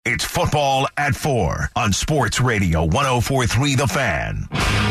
It's Football at 4 on Sports Radio 104.3 The Fan.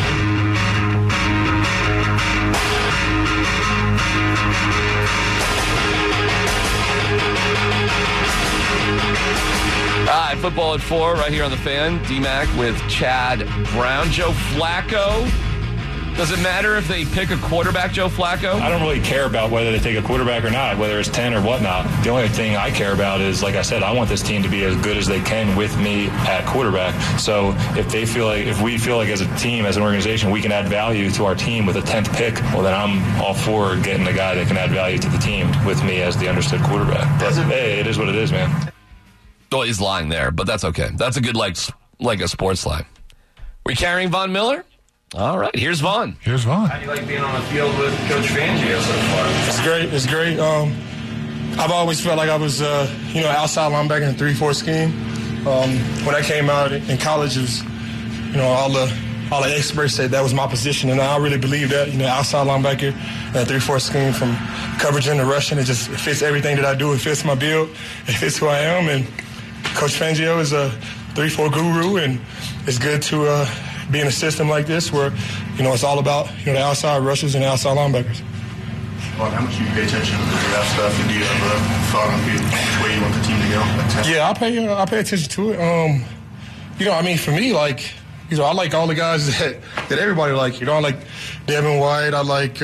All right, Football at 4 right here on The Fan. D-Mac with Chad Brown. Joe Flacco. Does it matter if they pick a quarterback, Joe Flacco? I don't really care about whether they take a quarterback or not, whether it's 10 or whatnot. The only thing I care about is, like I said, I want this team to be as good as they can with me at quarterback. So if we feel like as a team, as an organization, we can add value to our team with a 10th pick, well, then I'm all for getting the guy that can add value to the team with me as the understood quarterback. But hey, it is what it is, man. Oh, he's lying there, but that's okay. That's a good, like a sports lie. We carrying Von Miller? All right, here's Von. Here's Von. How do you like being on the field with Coach Fangio so far? It's great. It's great. I've always felt like I was, outside linebacker in a 3-4 scheme. When I came out in college, it was, all the experts said that was my position, and I really believe that. Outside linebacker in a 3-4 scheme, from coverage into rushing, it fits everything that I do. It fits my build. It fits who I am, and Coach Fangio is a 3-4 guru, and it's good to be in a system like this where, it's all about, the outside rushers and the outside linebackers. Well, how much do you pay attention to the draft stuff, and do you have a thought on which way you want the team to go? Yeah, I pay attention to it. For me, I like all the guys that everybody like. I like Devin White. I like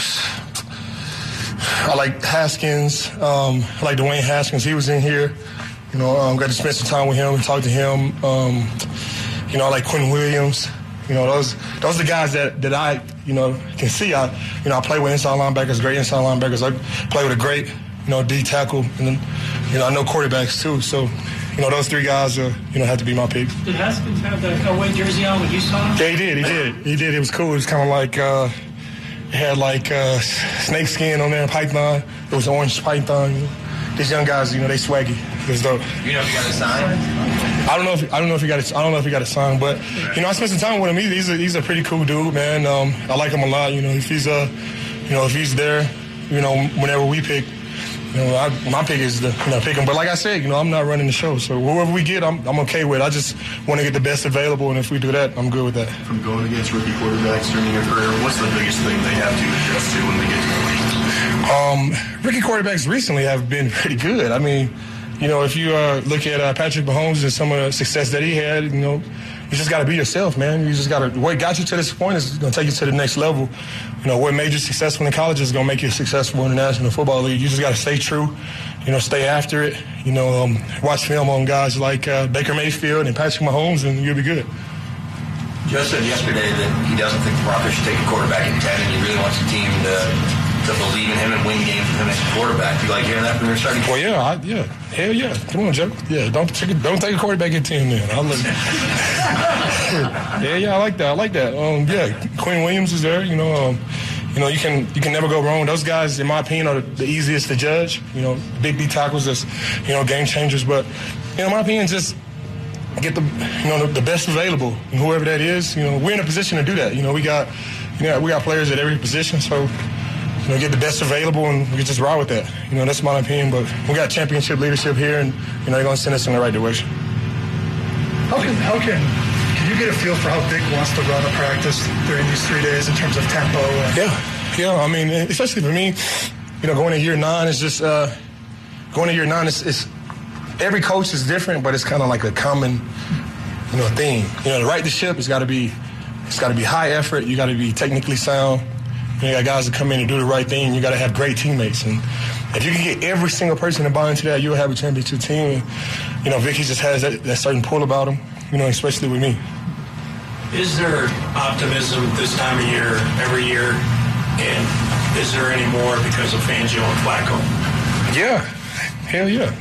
Haskins. I like Dwayne Haskins. He was in here. Got to spend some time with him and talk to him. I like Quentin Williams. Those are the guys that I, can see. I play with inside linebackers, great inside linebackers. I play with a great, D tackle. And then, I know quarterbacks too. So, those three guys, have to be my pick. Did Haskins have the away jersey on when you saw him? Yeah, he did. It was cool. It was kind of like, it had snake skin on there, python. It was orange python. These young guys, they swaggy. It was dope. You know if he got a sign? I don't know if he got a sign, but I spent some time with him. He's a pretty cool dude, man. I like him a lot. If he's there, whenever we pick, my pick is to pick him. But like I said, I'm not running the show, so whoever we get, I'm okay with. I just want to get the best available, and if we do that, I'm good with that. From going against rookie quarterbacks during your career, what's the biggest thing they have to adjust to when they get to the league? Rookie quarterbacks recently have been pretty good. If you look at Patrick Mahomes and some of the success that he had, you just got to be yourself, man. You just got to. What got you to this point is going to take you to the next level. What made you successful in college is going to make you successful in the National Football League. You just got to stay true, stay after it. Watch film on guys like Baker Mayfield and Patrick Mahomes, and you'll be good. Joe said yesterday that he doesn't think the Broncos should take a quarterback at 10, and he really wants the team to believe in him and win games with him as a quarterback. You like hearing that from your starting? Well, yeah. Hell yeah. Come on, Joe. Yeah, don't take a quarterback at 10 then. I like that. Quinn Williams is there. You can never go wrong. Those guys, in my opinion, are the easiest to judge. Big D tackles, that's game changers. But in my opinion, just get the best available, and whoever that is. We're in a position to do that. We got players at every position, so. Get the best available, and we can just ride with that. That's my opinion, but we got championship leadership here, and, they're going to send us in the right direction. Can you get a feel for how Vic wants to run a practice during these 3 days in terms of tempo? Yeah. Especially for me, going to year 9 is just, it's every coach is different, but it's kind of like a common, theme. To right the ship, it's got to be high effort. You got to be technically sound. You got guys that come in and do the right thing. You got to have great teammates. And if you can get every single person to buy into that, you'll have a championship team. And, Vicky just has that certain pull about him, especially with me. Is there optimism this time of year, every year? And is there any more because of Fangio and Flacco? Yeah. Hell yeah.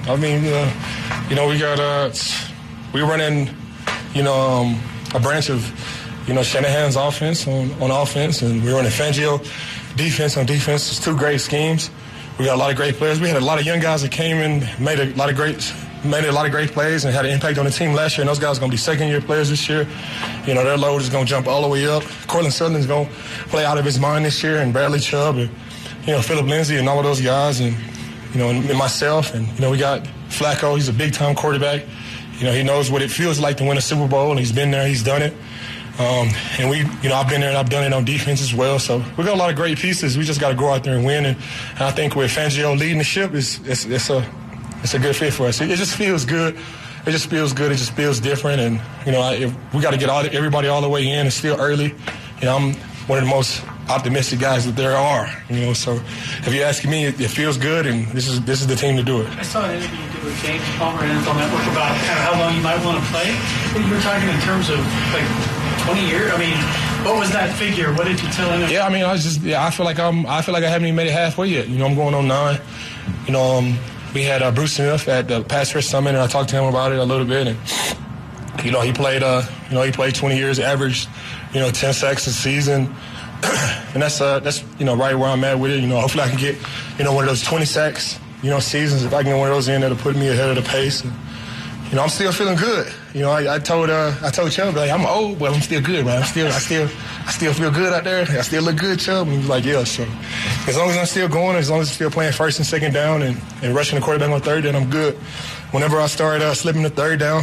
We're running, a branch of, Shanahan's offense on offense, and we're running Fangio defense on defense. It's 2 great schemes. We got a lot of great players. We had a lot of young guys that came in, made a lot of great plays and had an impact on the team last year, and those guys are going to be second-year players this year. Their load is going to jump all the way up. Cortland Sutherland's going to play out of his mind this year, and Bradley Chubb and, Philip Lindsay and all of those guys, and, and myself. And, we got Flacco. He's a big-time quarterback. he knows what it feels like to win a Super Bowl, and he's been there, he's done it. And I've been there and I've done it on defense as well. So we got a lot of great pieces. We just got to go out there and win. And I think with Fangio leading the ship, it's a good fit for us. It just feels good. It just feels good. It just feels different. And we got to get everybody all the way in. It's still early. I'm one of the most optimistic guys that there are. So if you're asking me, it feels good, and this is the team to do it. I saw an interview you did with James Palmer and NFL Network about kind of how long you might want to play. You were talking in terms of like 20 years. I mean, what was that figure? What did you tell him? Yeah, I mean, I feel like I haven't even made it halfway yet. I'm going on 9. We had Bruce Smith at the Pass Rush Summit, and I talked to him about it a little bit. And he played 20 years, averaged 10 sacks a season, and that's right where I'm at with it. Hopefully I can get one of those 20 sacks seasons. If I can get one of those in, that'll put me ahead of the pace. And, I'm still feeling good. I told Chubb, like, I'm old, but I'm still good, man. I still feel good out there. I still look good, Chubb. And he was like, yeah. So as long as I'm still going, as long as I'm still playing first and second down and rushing the quarterback on third, then I'm good. Whenever I start slipping the third down,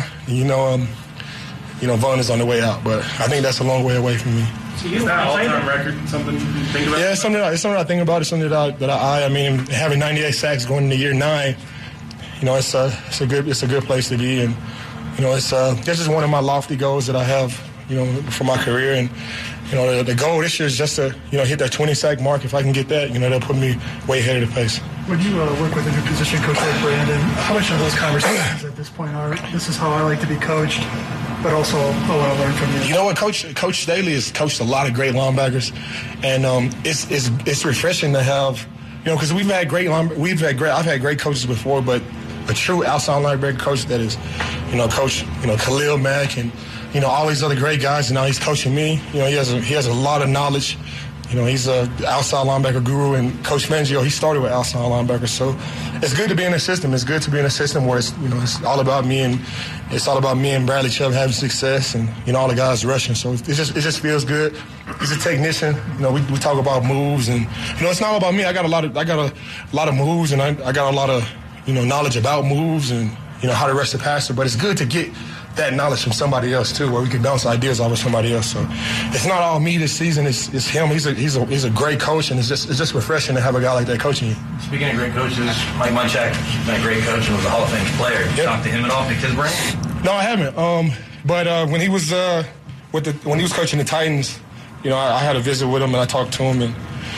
Vaughn is on the way out. But I think that's a long way away from me. So is that all-time record something you think about? Yeah, it's something I think about. It's something that I mean, having 98 sacks going into year 9. It's a good place to be, and it's just one of my lofty goals that I have, for my career. And the goal this year is just to hit that 20 sack mark. If I can get that, that'll put me way ahead of the pace. When you work with a new position coach like Brandon, how much of those conversations at this point are, this is how I like to be coached, but also I want to learn from you? You know what, Coach Staley has coached a lot of great linebackers, and it's refreshing to have, because I've had great coaches before, but a true outside linebacker coach that is, Coach, Khalil Mack and, all these other great guys, and now he's coaching me. He has a lot of knowledge. He's a outside linebacker guru, and Coach Fangio, he started with outside linebackers. So it's good to be in a system. It's good to be in a system where it's all about me and Bradley Chubb having success, and all the guys rushing. So it just feels good. He's a technician. We talk about moves, and it's not all about me. I got a lot of moves, and I got a lot of knowledge about moves and how to rush the passer. But it's good to get that knowledge from somebody else too, where we can bounce ideas off of somebody else. So it's not all me this season. It's him. He's a great coach, and it's just refreshing to have a guy like that coaching you. Speaking of great coaches, Mike Munchak has been a great coach and was a Hall of Fame player. Did you talk to him at all? Picked his brain? No, I haven't. But when he was when he was coaching the Titans, I had a visit with him and I talked to him,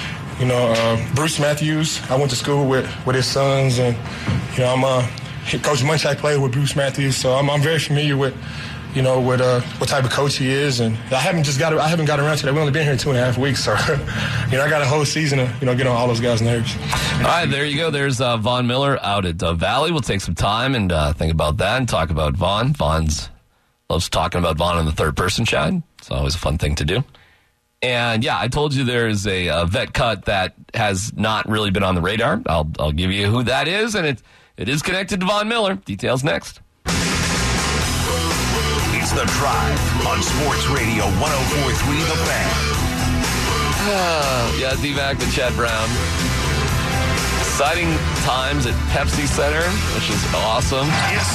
and Bruce Matthews, I went to school with his sons, and Coach Munchak played with Bruce Matthews, so I'm very familiar with what type of coach he is, and I haven't got around to that. We've only been here 2.5 weeks, so I got a whole season to get on all those guys' nerves. All right, there you go. There's Von Miller out at Valley. We'll take some time and think about that and talk about Von. Loves talking about Von in the third person, Chad. It's always a fun thing to do. And yeah, I told you there's a vet cut that has not really been on the radar. I'll give you who that is, and it is connected to Von Miller. Details next. It's The Drive on Sports Radio 104.3 The Fan. Yeah, D-Mac and Chad Brown. Exciting times at Pepsi Center, which is awesome.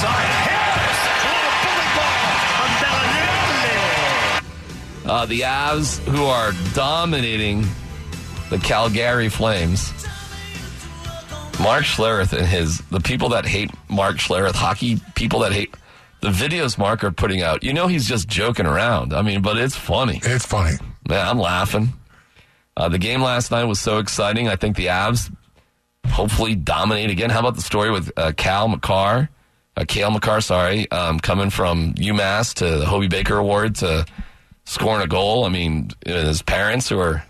The Avs, who are dominating the Calgary Flames. Mark Schlereth and the people that hate Mark Schlereth, hockey people that hate the videos Mark are putting out. He's just joking around. I mean, but it's funny. It's funny. Man, I'm laughing. The game last night was so exciting. I think the Avs hopefully dominate again. How about the story with Cale Makar, coming from UMass to the Hobey Baker Award to scoring a goal. I mean, his parents who are...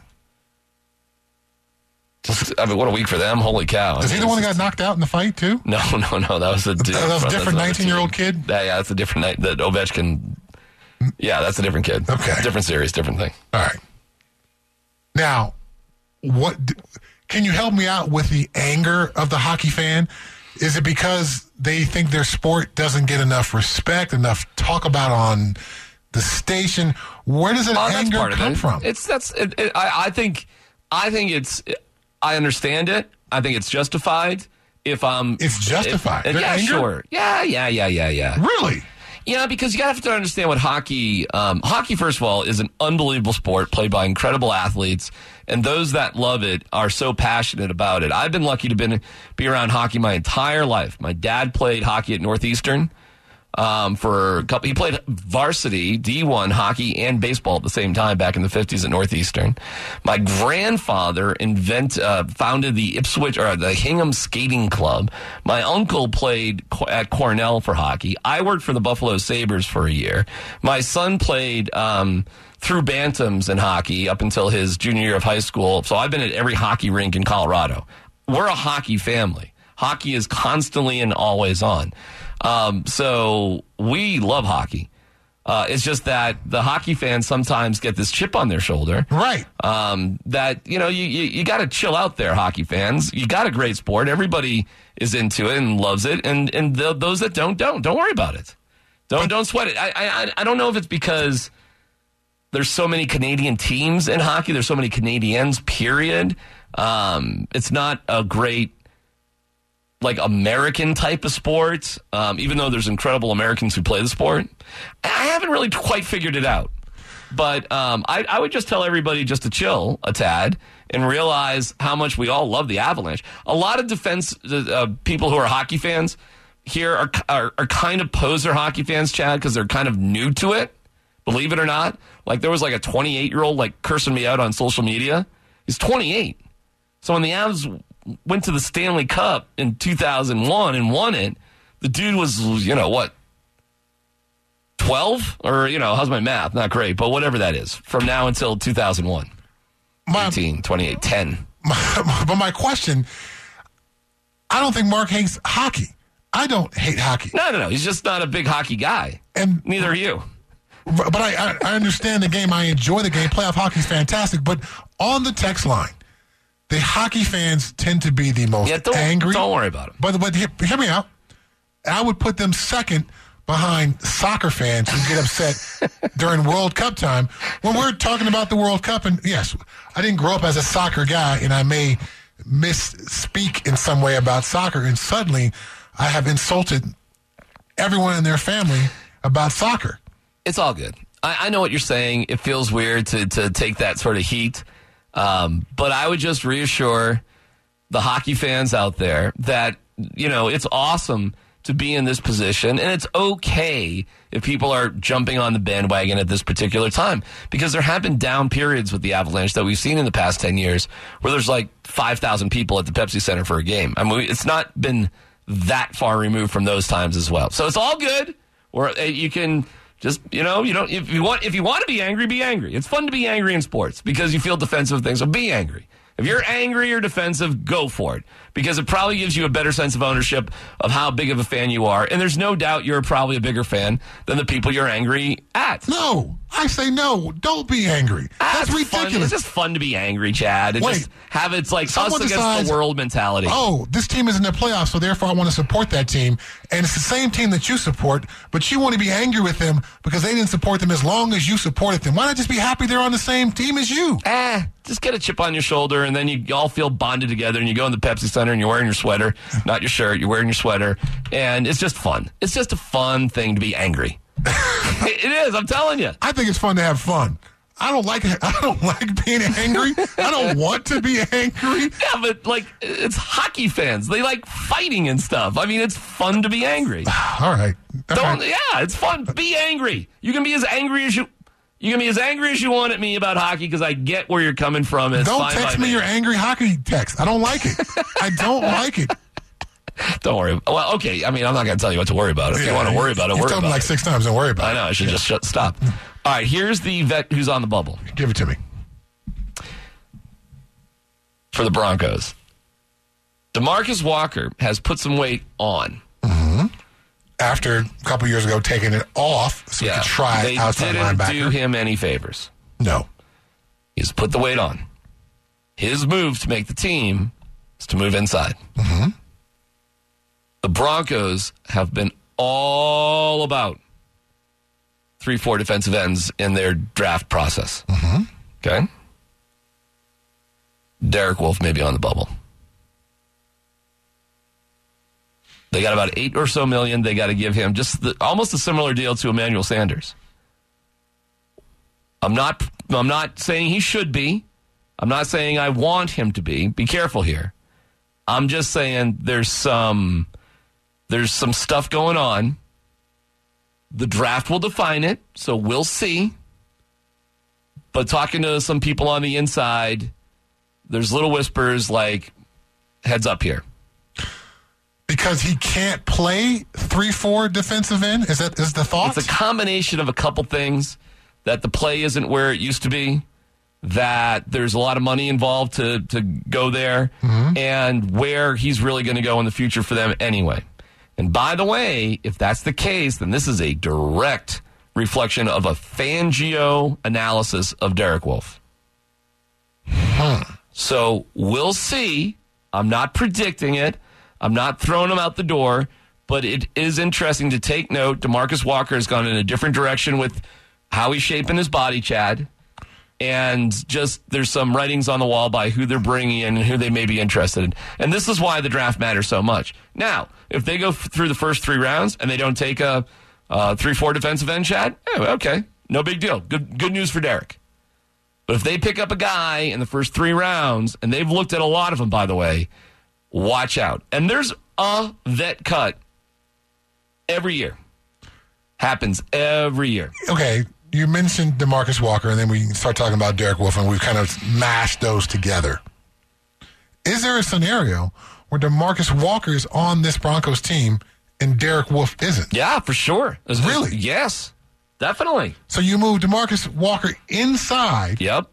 what a week for them. Holy cow. Is he the one that got knocked out in the fight, too? No. That was a dude. That was a different 19-year-old kid? Yeah, that's a different night. That Ovechkin. Yeah, that's a different kid. Okay. Different series, different thing. All right. Now, can you help me out with the anger of the hockey fan? Is it because they think their sport doesn't get enough respect, enough talk about on the station? Where does that anger come from? I think it's... I understand it. I think it's justified. It's justified? Yeah, anger? sure. Yeah. Really? Yeah, because you have to understand what hockey, first of all, is an unbelievable sport played by incredible athletes, and those that love it are so passionate about it. I've been lucky to be around hockey my entire life. My dad played hockey at Northeastern for a couple. He played varsity D1 hockey and baseball at the same time back in the 50s at Northeastern. My grandfather founded the the Hingham Skating Club. My uncle played at Cornell for hockey. I worked for the Buffalo Sabres for a year. My son played through Bantams in hockey up until his junior year of high school. So I've been at every hockey rink in Colorado. We're a hockey family. Hockey is constantly and always on. So we love hockey. It's just that the hockey fans sometimes get this chip on their shoulder. Right. That, you got to chill out there, hockey fans. You got a great sport. Everybody is into it and loves it. And those that don't worry about it. Don't sweat it. I don't know if it's because there's so many Canadian teams in hockey. There's so many Canadians, period. It's not a great, American type of sport, even though there's incredible Americans who play the sport. I haven't really quite figured it out. But I would just tell everybody just to chill a tad and realize how much we all love the Avalanche. A lot of people who are hockey fans here are kind of poser hockey fans, Chad, because they're kind of new to it, believe it or not. There was a 28-year-old cursing me out on social media. He's 28. So when the Avs went to the Stanley Cup in 2001 and won it, the dude was, 12? Or, how's my math? Not great, but whatever that is. From now until 2001. 18, 28, 10. But my question, I don't think Mark hates hockey. I don't hate hockey. No. He's just not a big hockey guy. And neither are you. But I understand the game. I enjoy the game. Playoff hockey is fantastic. But on the text line, the hockey fans tend to be the most angry. Don't worry about it. But hear me out. I would put them second behind soccer fans who get upset during World Cup time. When we're talking about the World Cup, and yes, I didn't grow up as a soccer guy, and I may misspeak in some way about soccer, and suddenly I have insulted everyone in their family about soccer. It's all good. I know what you're saying. It feels weird to take that sort of heat. But I would just reassure the hockey fans out there that, it's awesome to be in this position, and it's okay if people are jumping on the bandwagon at this particular time, because there have been down periods with the Avalanche that we've seen in the past 10 years where there's 5,000 people at the Pepsi Center for a game. I mean, it's not been that far removed from those times as well. So it's all good. Or you can just, if you want to be angry. It's fun to be angry in sports because you feel defensive of things. So be angry. If you're angry or defensive, go for it, because it probably gives you a better sense of ownership of how big of a fan you are. And there's no doubt you're probably a bigger fan than the people you're angry at. No, I say no. Don't be angry. That's ridiculous. Fun. It's just fun to be angry, Chad. And just have us against the world mentality. Oh, this team is in the playoffs, so therefore I want to support that team. And it's the same team that you support, but you want to be angry with them because they didn't support them as long as you supported them. Why not just be happy they're on the same team as you? Just get a chip on your shoulder, and then you all feel bonded together, and you go in the Pepsi Center, and you're wearing your sweater, not your shirt, you're wearing your sweater, and it's just fun. It's just a fun thing to be angry. It is, I'm telling you. I think it's fun to have fun. I don't like being angry. I don't want to be angry. Yeah, but it's hockey fans. They like fighting and stuff. I mean, it's fun to be angry. All right. Yeah, it's fun. Be angry. You can be as angry as you want at me about hockey, because I get where you're coming from. Don't text me your angry hockey text. I don't like it. I don't like it. Don't worry. Well, okay. I mean, I'm not going to tell you what to worry about. If you want to worry about it, worry about it. You've told me 6 times. Don't worry about it. I know. I should just stop. All right. Here's the vet who's on the bubble. Give it to me. For the Broncos, DeMarcus Walker has put some weight on. Mm-hmm. After a couple years ago taking it off so he could try outside linebacker. They didn't do him any favors. No. He's put the weight on. His move to make the team is to move inside. Mm-hmm. The Broncos have been all about 3-4 defensive ends in their draft process. Mm-hmm. Okay? Derek Wolfe may be on the bubble. They got about $8 or so million they got to give him, almost a similar deal to Emmanuel Sanders. I'm not saying he should be. I'm not saying I want him to be. Be careful here. I'm just saying there's some stuff going on. The draft will define it, so we'll see. But talking to some people on the inside, there's little whispers like, heads up here. Because he can't play 3-4 defensive end? Is the thought? It's a combination of a couple things, that the play isn't where it used to be, that there's a lot of money involved to go there, and where he's really going to go in the future for them anyway. And by the way, if that's the case, then this is a direct reflection of a Fangio analysis of Derek Wolfe. So we'll see. I'm not predicting it. I'm not throwing him out the door, but it is interesting to take note. DeMarcus Walker has gone in a different direction with how he's shaping his body, Chad. And just there's some writings on the wall by who they're bringing in and who they may be interested in. And this is why the draft matters so much. Now, if they go through the first 3 rounds and they don't take a 3-4 defensive end, Chad, okay, no big deal. Good news for Derek. But if they pick up a guy in the first 3 rounds, and they've looked at a lot of them, by the way, watch out. And there's a vet cut every year. Happens every year. Okay, you mentioned DeMarcus Walker, and then we start talking about Derek Wolfe, and we've kind of mashed those together. Is there a scenario where DeMarcus Walker is on this Broncos team and Derek Wolfe isn't? Yeah, for sure. Really? Yes, definitely. So you move DeMarcus Walker inside. Yep.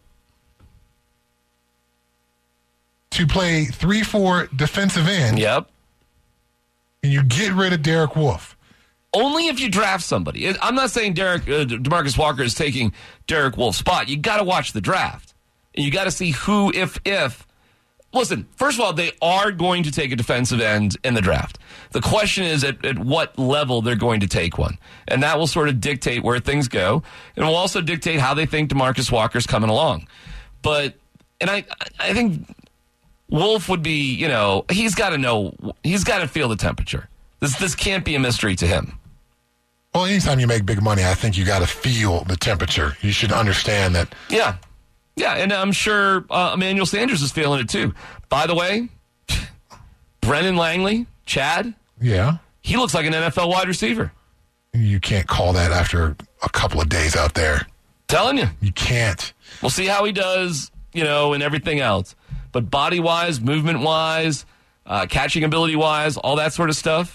To play 3-4 defensive end. Yep. And you get rid of Derek Wolfe. Only if you draft somebody. I'm not saying DeMarcus Walker is taking Derek Wolfe's spot. You got to watch the draft. And you got to see who, if. Listen, first of all, they are going to take a defensive end in the draft. The question is at what level they're going to take one. And that will sort of dictate where things go. And will also dictate how they think DeMarcus Walker's coming along. But, and I think Wolfe would be, he's got to feel the temperature. This can't be a mystery to him. Well, anytime you make big money, I think you got to feel the temperature. You should understand that. Yeah. Yeah, and I'm sure Emmanuel Sanders is feeling it too. By the way, Brennan Langley, Chad. Yeah. He looks like an NFL wide receiver. You can't call that after a couple of days out there. Telling you. You can't. We'll see how he does, and everything else. But body-wise, movement-wise, catching ability-wise, all that sort of stuff,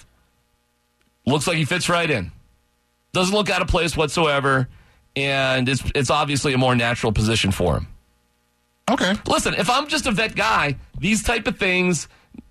looks like he fits right in. Doesn't look out of place whatsoever, and it's obviously a more natural position for him. Okay. Listen, if I'm just a vet guy, these type of things,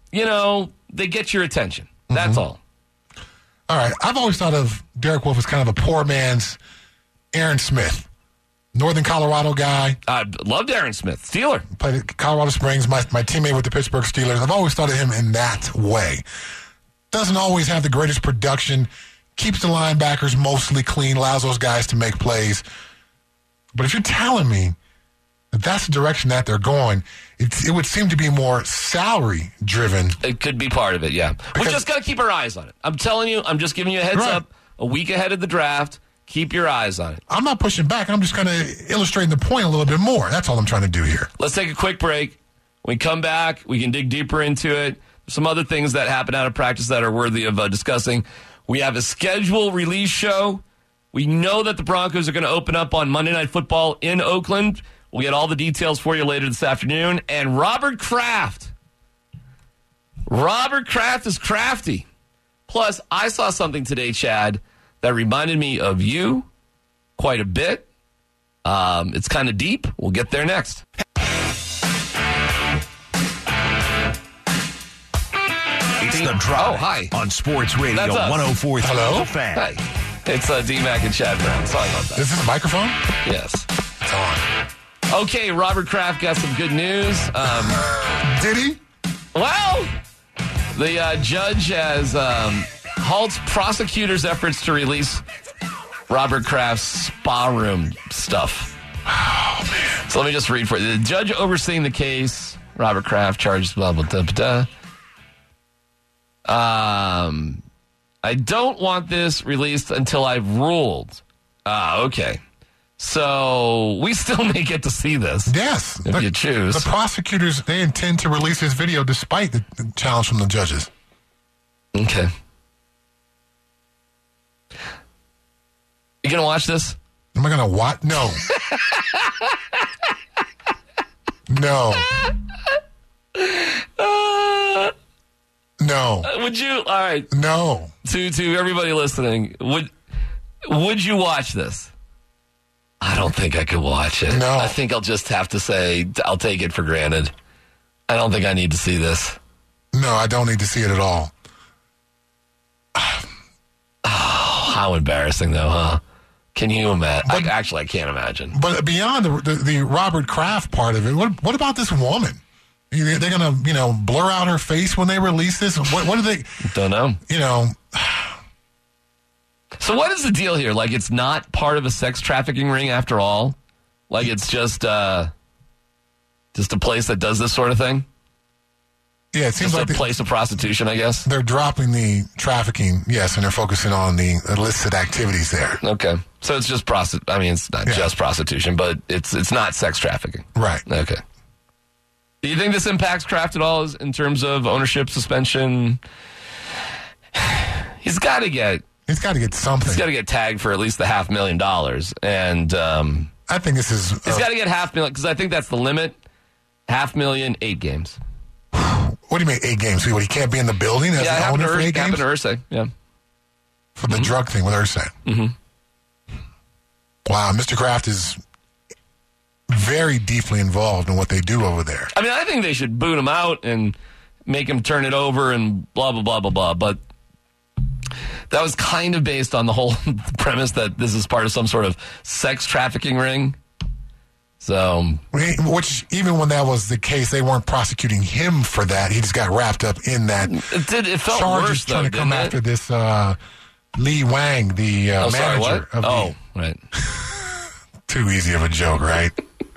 they get your attention. That's all. All right. I've always thought of Derek Wolfe as kind of a poor man's Aaron Smith. Northern Colorado guy. I loved Aaron Smith. Steeler. Played at Colorado Springs, my teammate with the Pittsburgh Steelers. I've always thought of him in that way. Doesn't always have the greatest production. Keeps the linebackers mostly clean, allows those guys to make plays. But if you're telling me that that's the direction that they're going, it would seem to be more salary-driven. It could be part of it, yeah. We just got to keep our eyes on it. I'm telling you, I'm just giving you a heads up. A week ahead of the draft, keep your eyes on it. I'm not pushing back. I'm just kind of illustrating the point a little bit more. That's all I'm trying to do here. Let's take a quick break. When we come back, we can dig deeper into it. Some other things that happen out of practice that are worthy of discussing. We have a schedule release show. We know that the Broncos are going to open up on Monday Night Football in Oakland. We'll get all the details for you later this afternoon. And Robert Kraft. Robert Kraft is crafty. Plus, I saw something today, Chad, that reminded me of you quite a bit. It's kind of deep. We'll get there next. It's The Drive hi. on Sports Radio 104.3 Hello? The Fan. Hi. It's D-Mac and Chad Brown. Sorry about that. Is this a microphone? Yes. It's on. Okay, Robert Kraft got some good news. Did he? Well, the judge has halts prosecutors' efforts to release Robert Kraft's spa room stuff. Oh, man. So let me just read for you. The judge overseeing the case, Robert Kraft, charged blah, blah, blah, blah. I don't want this released until I've ruled. Okay. So we still may get to see this. Yes. If you choose. The prosecutors, they intend to release this video despite the challenge from the judges. Okay. You going to watch this? Am I going to watch? No. No. No. Would you? All right. No. To everybody listening, would you watch this? I don't think I could watch it. No. I think I'll just have to say I'll take it for granted. I don't think I need to see this. No, I don't need to see it at all. Oh, how embarrassing, though, huh? Can you imagine? Actually, I can't imagine. But beyond the Robert Kraft part of it, what about this woman? They're going to, blur out her face when they release this? What do they... Don't know. So what is the deal here? Like, it's not part of a sex trafficking ring after all? Like, it's just a place that does this sort of thing? Yeah, it seems just like a place of prostitution, I guess. They're dropping the trafficking, yes, and they're focusing on the illicit activities there. Okay, so it's just it's not just prostitution, but it's not sex trafficking, right? Okay. Do you think this impacts Kraft at all in terms of ownership suspension? He's got to get something. He's got to get tagged for at least the $500,000, and I think this is. He's got to get $500,000 because I think that's the limit. $500,000, 8 games. What do you mean 8 games? What, he can't be in the building as the owner for 8 games? Happened to Irsay, yeah. For the drug thing with Irsay. Mm-hmm. Wow, Mr. Kraft is very deeply involved in what they do over there. I mean, I think they should boot him out and make him turn it over and blah, blah, blah, blah, blah. But that was kind of based on the whole premise that this is part of some sort of sex trafficking ring. So, which even when that was the case, they weren't prosecuting him for that. He just got wrapped up in that. It felt charges worse, trying though, to come didn't after this Lee Wang, the manager of the. Right. Too easy of a joke, right?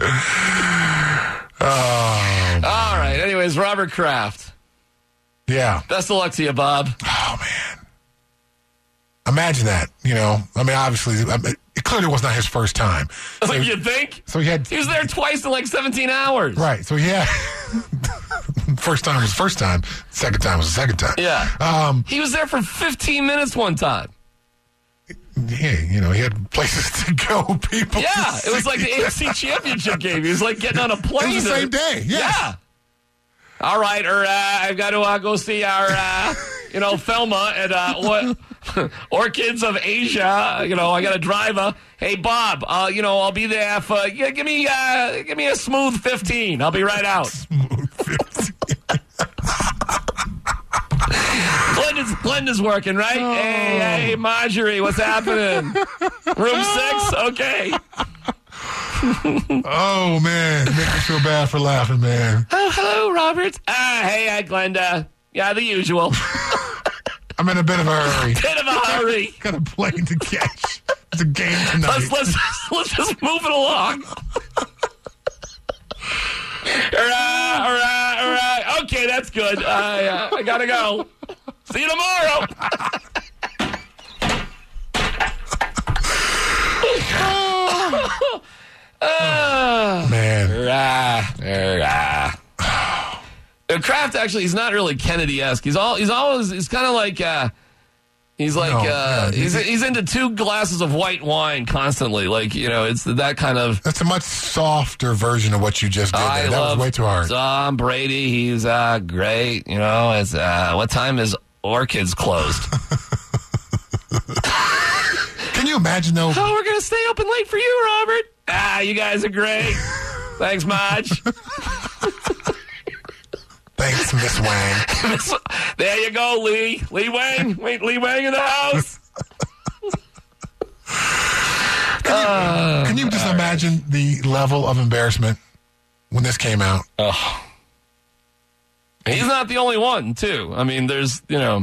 All right. Anyways, Robert Kraft. Yeah. Best of luck to you, Bob. Oh man. Imagine that. Obviously, it clearly was not his first time. So, you think? So he was there twice in like 17 hours. Right. So first time was first time. Second time was the second time. Yeah. He was there for 15 minutes one time. Yeah, he had places to go, people. Yeah, it was like the AFC Championship game. He was like getting on a plane. It was the same day, yes. Yeah. All right, I've got to go see our, Thelma at what Orchids of Asia. I got to drive her. Hey, Bob, I'll be there for, give me a smooth 15. I'll be right out. Smooth 15. Glenda's working, right? Oh. Hey, Marjorie, what's happening? Room 6? Okay. Oh, man. Make me feel bad for laughing, man. Oh, hello, Robert. Hey, Glenda. Yeah, the usual. I'm in a bit of a hurry. Got a plane to catch. It's a game tonight. Let's just move it along. All right. Okay, that's good. I gotta go. See you tomorrow. Man. Kraft actually, he's not really Kennedy-esque. He's kind of like he's into 2 glasses of white wine constantly. Like, it's that kind of. That's a much softer version of what you just did there. That was way too hard. Tom Brady, he's great. It's what time is Orchids closed? Can you imagine though? Oh, we're gonna stay open late for you, Robert. You guys are great. Thanks, Marge. Thanks, Miss Wang. There you go, Lee. Lee Wang. Wait, Lee Wang in the house. Can you just imagine the level of embarrassment when this came out? Oh. He's not the only one, too. I mean, there's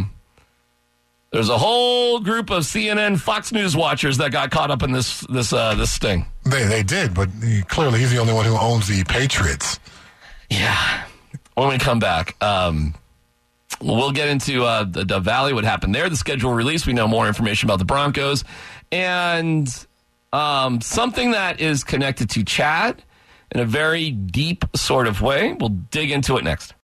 a whole group of CNN, Fox News watchers that got caught up in this sting. They did, but clearly he's the only one who owns the Patriots. Yeah. When we come back, We'll get into the Valley, what happened there, the schedule release. We know more information about the Broncos. And something that is connected to Chad in a very deep sort of way. We'll dig into it next.